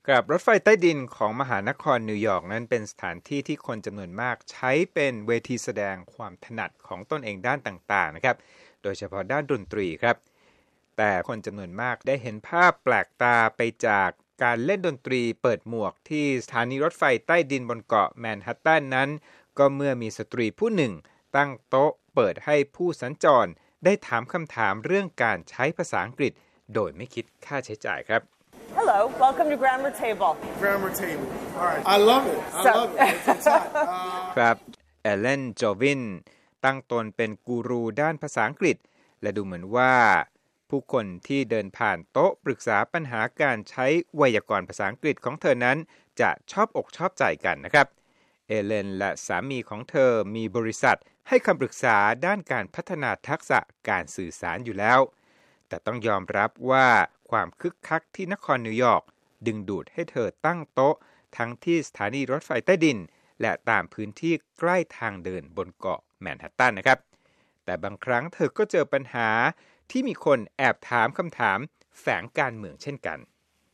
กับรถไฟใต้ดินของมหานครนิวยอร์กนั้นเป็นสถานที่ที่คนจำนวนมากใช้เป็นเวทีแสดงความถนัดของตนเองด้านต่างๆนะครับโดยเฉพาะด้านดนตรีครับแต่คนจำนวนมากได้เห็นภาพแปลกตาไปจากการเล่นดนตรีเปิดหมวกที่สถานีรถไฟใต้ดินบนเกาะแมนฮัตตันนั้นก็เมื่อมีสตรีผู้หนึ่งตั้งโต๊ะเปิดให้ผู้สัญจรได้ถามคำถามเรื่องการใช้ภาษาอังกฤษโดยไม่คิดค่าใช้จ่ายครับ Hello, welcome to Grammar Table. Grammar Table. All right. I love it. I love it. It's hot. ครับเอเลน จอวินตั้งตนเป็นกูรูด้านภาษาอังกฤษและดูเหมือนว่าผู้คนที่เดินผ่านโต๊ะปรึกษาปัญหาการใช้ไวยากรณ์ภาษาอังกฤษของเธอนั้นจะชอบอกชอบใจกันนะครับเอเลนและสามีของเธอมีบริษัทให้คำปรึกษาด้านการพัฒนาทักษะการสื่อสารอยู่แล้วแต่ต้องยอมรับว่าความคึกคักที่นครนิวยอร์กดึงดูดให้เธอตั้งโต๊ะทั้งที่สถานีรถไฟใต้ดินและตามพื้นที่ใกล้ทางเดินบนเกาะแมนฮัตตันนะครับแต่บางครั้งเธอก็เจอปัญหาที่มีคนแอบถามคำถามแฝงการเมืองเช่นกัน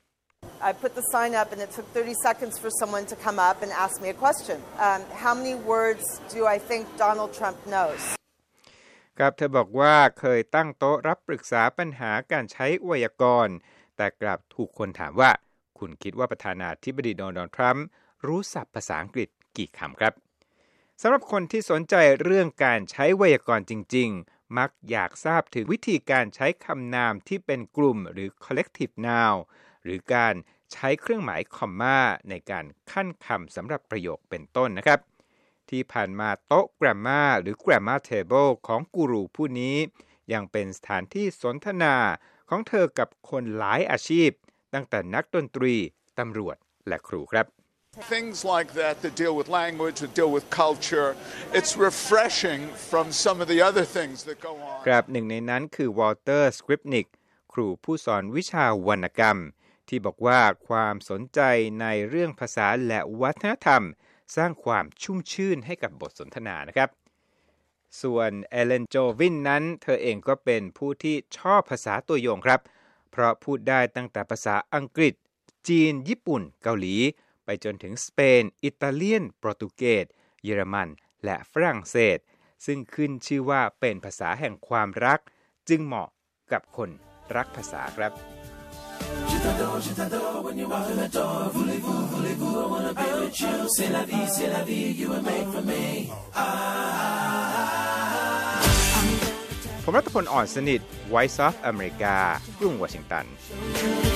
I put the sign up and it took 30 seconds for someone to come up and ask me a question. How many words do I think Donald Trump knows? ครับเธอบอกว่าเคยตั้งโต๊ะรับปรึกษาปัญหาการใช้ไวยากรณ์แต่กลับถูกคนถามว่าคุณคิดว่าประธานาธิบดีโดนัลด์ทรัมป์รู้ศัพท์ภาษาอังกฤษกี่คำครับสำหรับคนที่สนใจเรื่องการใช้ไวยากรณ์จริงๆมักอยากทราบถึงวิธีการใช้คำนามที่เป็นกลุ่มหรือ collective noun หรือการใช้เครื่องหมายคอมมาในการขั้นคำสำหรับประโยคเป็นต้นนะครับที่ผ่านมาโต๊ะ Grammar หรือ Grammar Table ของกูรูผู้นี้ยังเป็นสถานที่สนทนาของเธอกับคนหลายอาชีพตั้งแต่นักดนตรีตำรวจและครูครับ Things like that deal with language, that deal with culture. It's refreshing from some of the other things that go on. ครับหนึ่งในนั้นคือวอลเตอร์ สคริปนิกครูผู้สอนวิชาวรรณกรรมที่บอกว่าความสนใจในเรื่องภาษาและวัฒนธรรมสร้างความชุ่มชื่นให้กับบทสนทนานะครับส่วนเอเลน โจวินนั้นเธอเองก็เป็นผู้ที่ชอบภาษาตัวยงครับเพราะพูดได้ตั้งแต่ภาษาอังกฤษจีนญี่ปุ่นเกาหลีไปจนถึงสเปนอิตาเลียนโปรตุเกสเยอรมันและฝรั่งเศสซึ่งขึ้นชื่อว่าเป็นภาษาแห่งความรักจึงเหมาะกับคนรักภาษาครับJe t'adore when you walk in the door. Voulez-vous, voulez-vous, I wanna be with you. C'est la vie, you were made for me. ผมรัตพล อ่อนสนิท Voice of America กรุงวอชิงตัน